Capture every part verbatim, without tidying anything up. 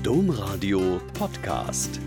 Domradio Podcast.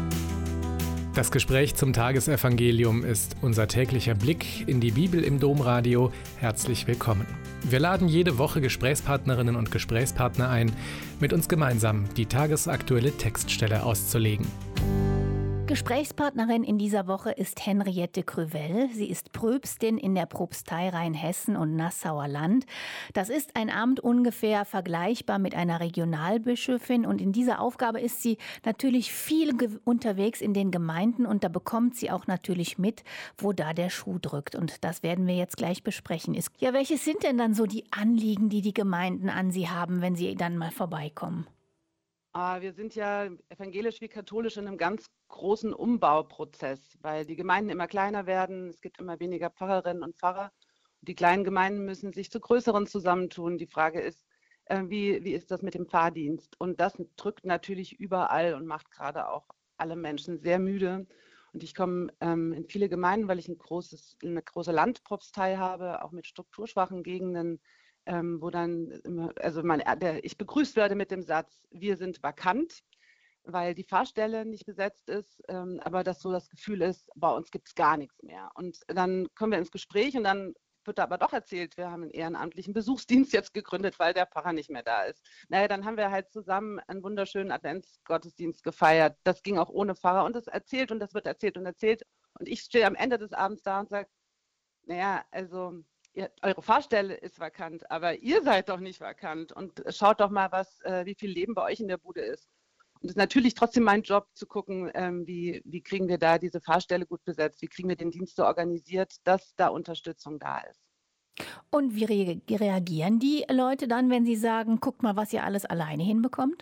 Das Gespräch zum Tagesevangelium ist unser täglicher Blick in die Bibel im Domradio. Herzlich willkommen. Wir laden jede Woche Gesprächspartnerinnen und Gesprächspartner ein, mit uns gemeinsam die tagesaktuelle Textstelle auszulegen. Gesprächspartnerin in dieser Woche ist Henriette Krüvel. Sie ist Pröpstin in der Propstei Rheinhessen und Nassauer Land. Das ist ein Amt ungefähr vergleichbar mit einer Regionalbischöfin. Und in dieser Aufgabe ist sie natürlich viel ge- unterwegs in den Gemeinden. Und da bekommt sie auch natürlich mit, wo da der Schuh drückt. Und das werden wir jetzt gleich besprechen. Ist, ja, welches sind denn dann so die Anliegen, die die Gemeinden an sie haben, wenn sie dann mal vorbeikommen? Ah, Wir sind ja evangelisch wie katholisch in einem ganz großen Umbauprozess, weil die Gemeinden immer kleiner werden. Es gibt immer weniger Pfarrerinnen und Pfarrer. Die kleinen Gemeinden müssen sich zu größeren zusammentun. Die Frage ist, äh, wie, wie ist das mit dem Pfarrdienst? Und das drückt natürlich überall und macht gerade auch alle Menschen sehr müde. Und ich komme ähm, in viele Gemeinden, weil ich ein großes, eine große Landpropstei habe, auch mit strukturschwachen Gegenden, ähm, wo dann immer, also man, der, ich begrüßt werde mit dem Satz, wir sind vakant, weil die Pfarrstelle nicht besetzt ist, ähm, aber dass so das Gefühl ist, bei uns gibt es gar nichts mehr. Und dann kommen wir ins Gespräch und dann wird da aber doch erzählt, wir haben einen ehrenamtlichen Besuchsdienst jetzt gegründet, weil der Pfarrer nicht mehr da ist. Naja, dann haben wir halt zusammen einen wunderschönen Adventsgottesdienst gefeiert. Das ging auch ohne Pfarrer und das erzählt und das wird erzählt und erzählt. Und ich stehe am Ende des Abends da und sage, naja, also ihr, eure Pfarrstelle ist vakant, aber ihr seid doch nicht vakant. Und schaut doch mal, was, äh, wie viel Leben bei euch in der Bude ist. Und es ist natürlich trotzdem mein Job zu gucken, ähm, wie, wie kriegen wir da diese Pfarrstelle gut besetzt, wie kriegen wir den Dienst so organisiert, dass da Unterstützung da ist. Und wie re- reagieren die Leute dann, wenn sie sagen, guckt mal, was ihr alles alleine hinbekommt?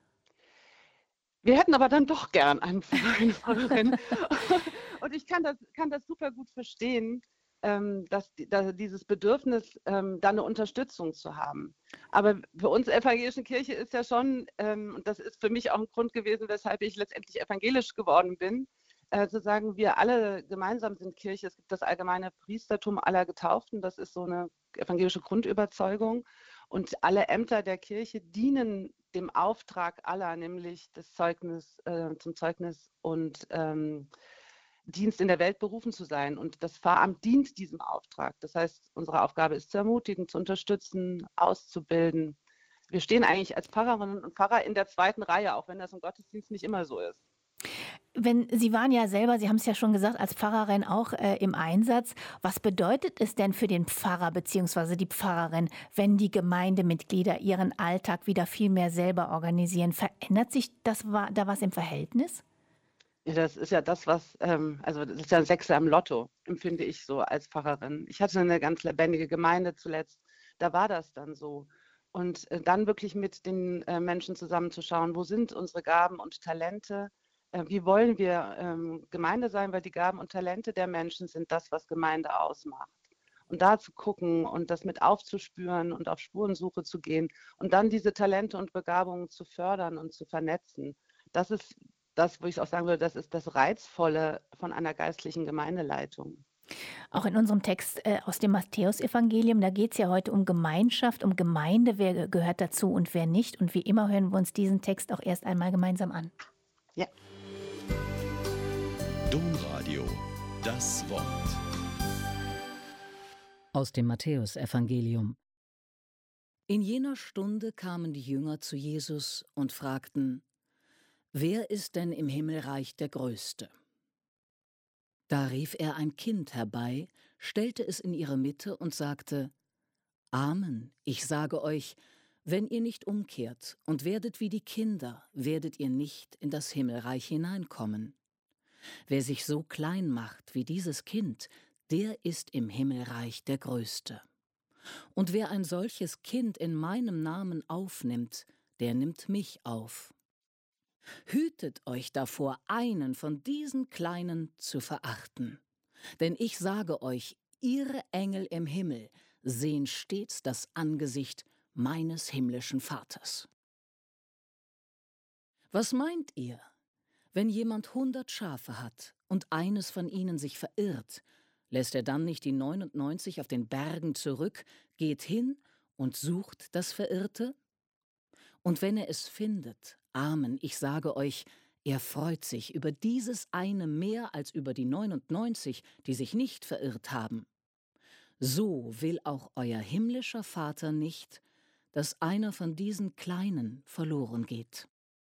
Wir hätten aber dann doch gern einen Pfarrer, eine Pfarrerin. Und ich kann das, kann das super gut verstehen, ähm, dass, die- dass dieses Bedürfnis, ähm, da eine Unterstützung zu haben. Aber für uns evangelische Kirche ist ja schon, ähm, und das ist für mich auch ein Grund gewesen, weshalb ich letztendlich evangelisch geworden bin, äh, zu sagen, wir alle gemeinsam sind Kirche. Es gibt das allgemeine Priestertum aller Getauften, das ist so eine evangelische Grundüberzeugung. Und alle Ämter der Kirche dienen dem Auftrag aller, nämlich das Zeugnis, äh, zum Zeugnis und ähm, Dienst in der Welt berufen zu sein. Und das Pfarramt dient diesem Auftrag. Das heißt, unsere Aufgabe ist zu ermutigen, zu unterstützen, auszubilden. Wir stehen eigentlich als Pfarrerinnen und Pfarrer in der zweiten Reihe, auch wenn das im Gottesdienst nicht immer so ist. Wenn Sie waren ja selber, Sie haben es ja schon gesagt, als Pfarrerin auch äh, im Einsatz. Was bedeutet es denn für den Pfarrer bzw. die Pfarrerin, wenn die Gemeindemitglieder ihren Alltag wieder viel mehr selber organisieren? Verändert sich das wa- da was im Verhältnis? Ja, das ist ja das, was, ähm, also das ist ja ein Sechser am Lotto, empfinde ich so als Pfarrerin. Ich hatte eine ganz lebendige Gemeinde zuletzt, da war das dann so. Und äh, dann wirklich mit den äh, Menschen zusammenzuschauen, wo sind unsere Gaben und Talente, äh, wie wollen wir ähm, Gemeinde sein, weil die Gaben und Talente der Menschen sind das, was Gemeinde ausmacht. Und da zu gucken und das mit aufzuspüren und auf Spurensuche zu gehen und dann diese Talente und Begabungen zu fördern und zu vernetzen. Das ist das, wo ich auch sagen würde, das ist das Reizvolle von einer geistlichen Gemeindeleitung. Auch in unserem Text äh, aus dem Matthäusevangelium, da geht es ja heute um Gemeinschaft, um Gemeinde, wer ge- gehört dazu und wer nicht. Und wie immer hören wir uns diesen Text auch erst einmal gemeinsam an. Ja. Domradio, das Wort. Aus dem Matthäusevangelium. In jener Stunde kamen die Jünger zu Jesus und fragten: Wer ist denn im Himmelreich der Größte? Da rief er ein Kind herbei, stellte es in ihre Mitte und sagte: Amen, ich sage euch, wenn ihr nicht umkehrt und werdet wie die Kinder, werdet ihr nicht in das Himmelreich hineinkommen. Wer sich so klein macht wie dieses Kind, der ist im Himmelreich der Größte. Und wer ein solches Kind in meinem Namen aufnimmt, der nimmt mich auf. Hütet euch davor, einen von diesen Kleinen zu verachten. Denn ich sage euch, ihre Engel im Himmel sehen stets das Angesicht meines himmlischen Vaters. Was meint ihr, wenn jemand hundert Schafe hat und eines von ihnen sich verirrt, lässt er dann nicht die neunundneunzig auf den Bergen zurück, geht hin und sucht das Verirrte? Und wenn er es findet, Amen, ich sage euch, er freut sich über dieses eine mehr als über die neunundneunzig, die sich nicht verirrt haben. So will auch euer himmlischer Vater nicht, dass einer von diesen Kleinen verloren geht.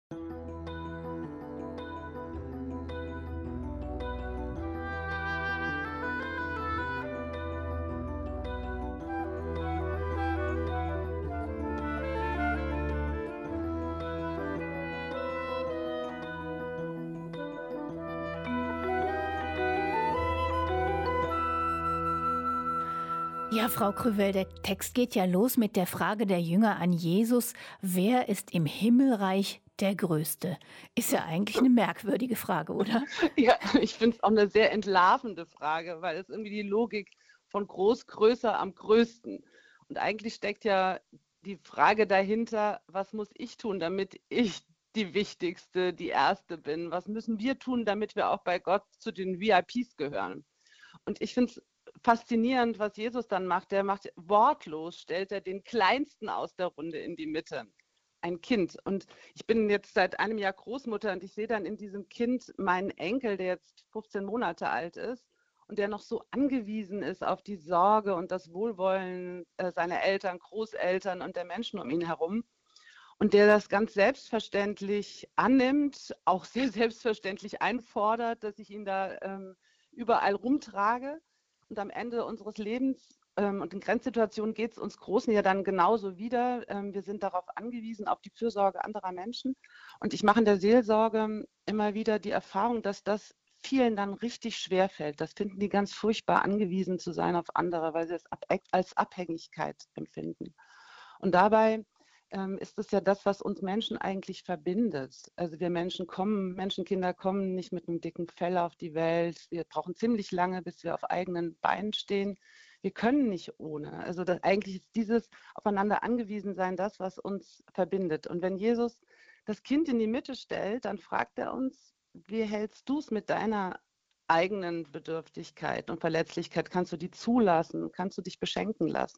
Ja, Frau Krüvel, der Text geht ja los mit der Frage der Jünger an Jesus, wer ist im Himmelreich der Größte? Ist ja eigentlich eine merkwürdige Frage, oder? Ja, ich finde es auch eine sehr entlarvende Frage, weil es irgendwie die Logik von groß, größer am größten. Und eigentlich steckt ja die Frage dahinter, was muss ich tun, damit ich die Wichtigste, die Erste bin? Was müssen wir tun, damit wir auch bei Gott zu den V I Ps gehören? Und ich finde es faszinierend, was Jesus dann macht. Der macht wortlos, stellt er den Kleinsten aus der Runde in die Mitte. Ein Kind. Und ich bin jetzt seit einem Jahr Großmutter und ich sehe dann in diesem Kind meinen Enkel, der jetzt fünfzehn Monate alt ist und der noch so angewiesen ist auf die Sorge und das Wohlwollen äh, seiner Eltern, Großeltern und der Menschen um ihn herum. Und der das ganz selbstverständlich annimmt, auch sehr selbstverständlich einfordert, dass ich ihn da ähm, überall rumtrage. Und am Ende unseres Lebens ähm, und in Grenzsituationen geht es uns Großen ja dann genauso wieder. Ähm, wir sind darauf angewiesen, auf die Fürsorge anderer Menschen. Und ich mache in der Seelsorge immer wieder die Erfahrung, dass das vielen dann richtig schwer fällt. Das finden die ganz furchtbar, angewiesen zu sein auf andere, weil sie es ab- als Abhängigkeit empfinden. Und dabei ähm, ist es ja das, was uns Menschen eigentlich verbindet. Also wir Menschen kommen, Menschenkinder kommen nicht mit einem dicken Fell auf die Welt. Wir brauchen ziemlich lange, bis wir auf eigenen Beinen stehen. Wir können nicht ohne. Also das, eigentlich ist dieses aufeinander angewiesen sein das, was uns verbindet. Und wenn Jesus das Kind in die Mitte stellt, dann fragt er uns, wie hältst du es mit deiner eigenen Bedürftigkeit und Verletzlichkeit? Kannst du die zulassen? Kannst du dich beschenken lassen?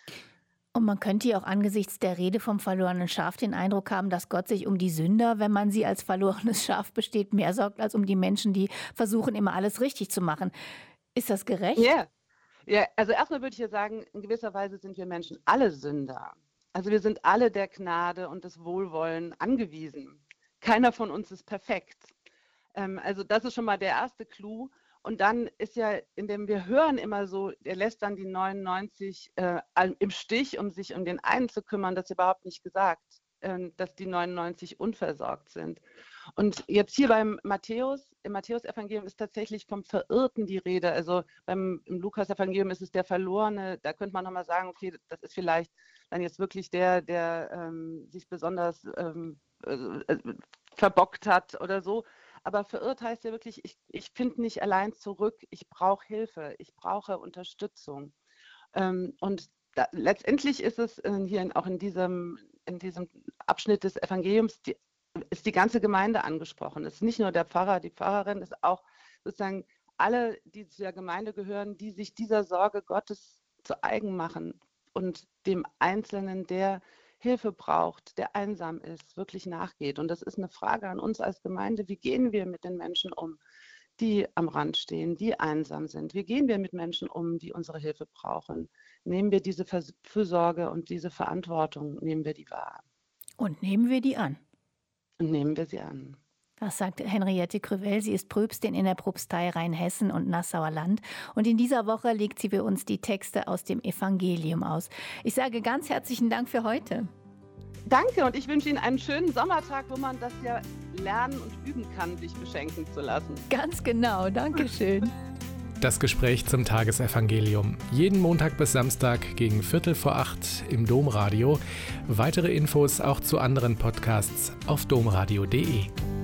Und man könnte ja auch angesichts der Rede vom verlorenen Schaf den Eindruck haben, dass Gott sich um die Sünder, wenn man sie als verlorenes Schaf besteht, mehr sorgt als um die Menschen, die versuchen, immer alles richtig zu machen. Ist das gerecht? Ja, ja, also erstmal würde ich ja sagen, in gewisser Weise sind wir Menschen alle Sünder. Also wir sind alle der Gnade und des Wohlwollen angewiesen. Keiner von uns ist perfekt. Ähm, also das ist schon mal der erste Clou. Und dann ist ja, indem wir hören immer so, er lässt dann die neunundneunzig äh, im Stich, um sich um den einen zu kümmern, das ist überhaupt nicht gesagt, äh, dass die neunundneunzig unversorgt sind. Und jetzt hier beim Matthäus, im Matthäus-Evangelium ist tatsächlich vom Verirrten die Rede. Also beim im Lukas-Evangelium ist es der Verlorene. Da könnte man nochmal sagen, okay, das ist vielleicht dann jetzt wirklich der, der ähm, sich besonders ähm, äh, verbockt hat oder so. Aber verirrt heißt ja wirklich, ich, ich finde nicht allein zurück, ich brauche Hilfe, ich brauche Unterstützung. Ähm, und da, letztendlich ist es äh, hier in, auch in diesem, in diesem Abschnitt des Evangeliums, die, ist die ganze Gemeinde angesprochen. Es ist nicht nur der Pfarrer, die Pfarrerin, es ist auch sozusagen alle, die zu der Gemeinde gehören, die sich dieser Sorge Gottes zu eigen machen und dem Einzelnen, der Hilfe braucht, der einsam ist, wirklich nachgeht. Und das ist eine Frage an uns als Gemeinde, wie gehen wir mit den Menschen um, die am Rand stehen, die einsam sind? Wie gehen wir mit Menschen um, die unsere Hilfe brauchen? Nehmen wir diese Fürsorge und diese Verantwortung, nehmen wir die wahr? Und nehmen wir die an? Und nehmen wir sie an. Das sagt Henriette Krüvel. Sie ist Pröpstin in der Propstei Rheinhessen und Nassauer Land. Und in dieser Woche legt sie für uns die Texte aus dem Evangelium aus. Ich sage ganz herzlichen Dank für heute. Danke und ich wünsche Ihnen einen schönen Sommertag, wo man das ja lernen und üben kann, sich beschenken zu lassen. Ganz genau. Dankeschön. Das Gespräch zum Tagesevangelium. Jeden Montag bis Samstag gegen Viertel vor acht im Domradio. Weitere Infos auch zu anderen Podcasts auf domradio punkt de.